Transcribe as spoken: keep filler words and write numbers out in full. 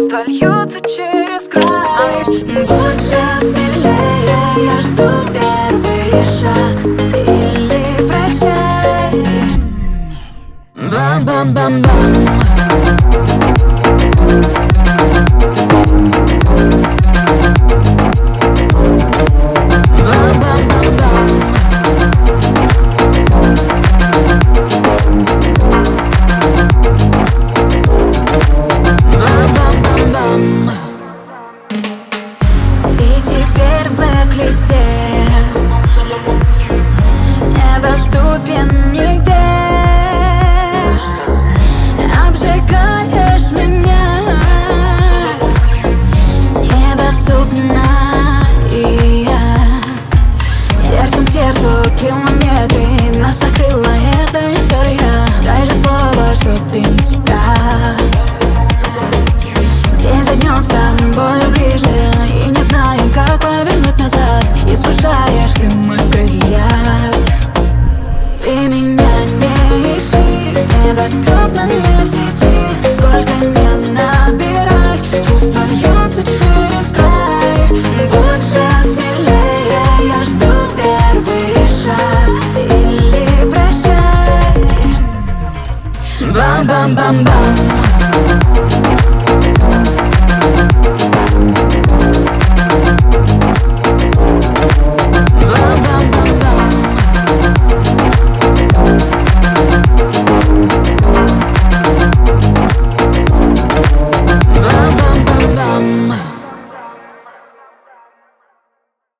чувства льются через край. Больше, смелее, я жду первый шаг. Или прощай. Бам-бам-бам-бам. И теперь в блэк-листе недоступен нигде. Обжигаешь меня, недоступна и я. Сердцем к сердцу километры, нас накрыла эта история. Дай же слово, что ты не себя. День за днем с тобою ближе, и не знаем, как повернуть назад. Искушаешь ты мой в крови яд. Ты меня не ищи, недоступна не в сети. Сколько не набирай, чувства льются через край. Больше, смелее, я жду первый шаг. Или прощай. Бам-бам-бам-бам.